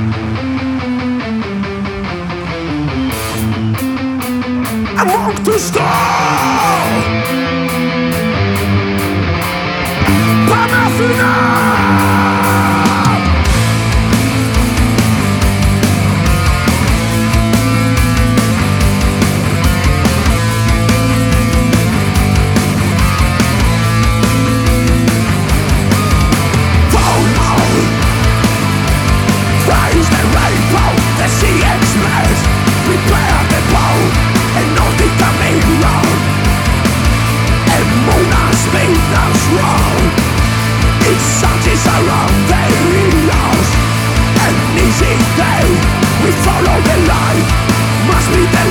Among the stars, Pamafina. We follow the light, must be the